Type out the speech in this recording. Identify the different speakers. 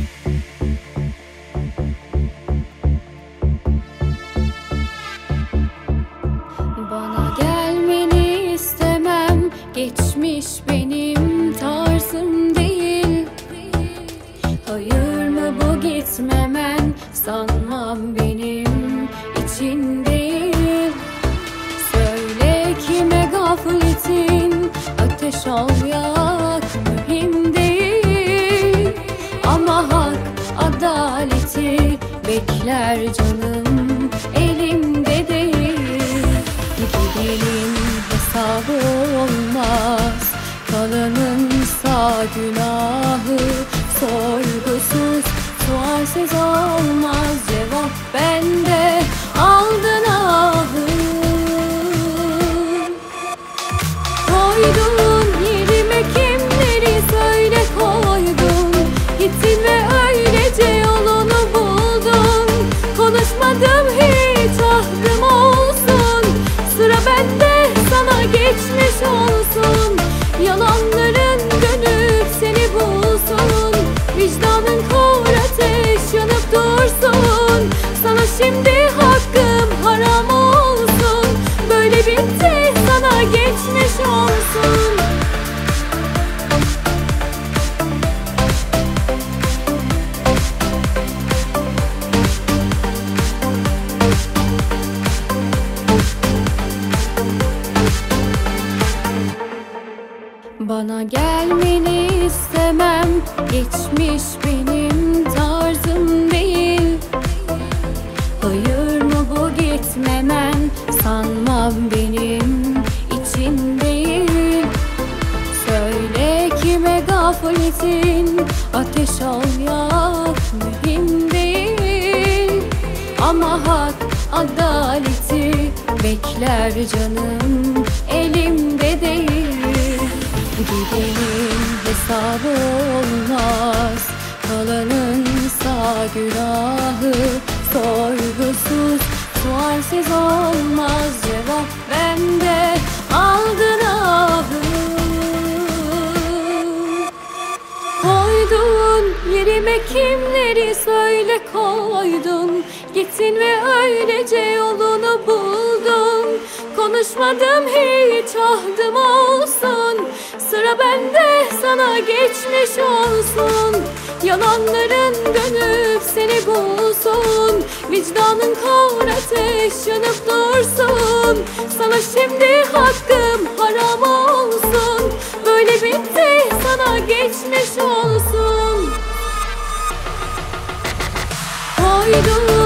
Speaker 1: Bana gelmeni istemem, geçmiş benim tarzım değil. Hayır mı bu gitmemen, sanmam benim için değil. Söyle kime gafletin, ateş ol yak mühim değil. Ama hak adaleti bekler canım, elimde değil. Gidenin hesabı olmaz, kalanınsa günahı. Sorgusuz, sualsiz olmaz, cevap bende, aldın ahı. Koydun yerime kimleri, söyle koydun. Gittin ve öylece yolunu buldun. Konuşmadım hiç, ahdım olsun. Sıra bende, sana geçmiş olsun. Yalanların dönüp seni bulsun. Vicdanın kor ateş yanıp dursun. Sana şimdi hakkım haram olsun. Böyle bitti, sana geçmiş olsun. Bana gelmeni istemem, geçmiş benim tarzım değil. Hayır mı bu gitmemen, sanmam benim için değil. Söyle kime gafletin, ateş ol yak mühim değil. Ama hak adaleti bekler canım, elimde değil. Gidenin hesabı olmaz, kalanınsa günahı. Sorgusuz, sualsiz olmaz, cevap bende, aldın ahı. Koydun yerime kimleri, söyle koydun. Gittin ve öylece yolunu buldun. Konuşmadım hiç, ahdım olsun. Sıra bende, sana geçmiş olsun. Yalanların dönüp seni bulsun. Vicdanın kor ateş yanıp dursun. Sana şimdi hakkım haram olsun. Böyle bitti, sana geçmiş olsun. Koydum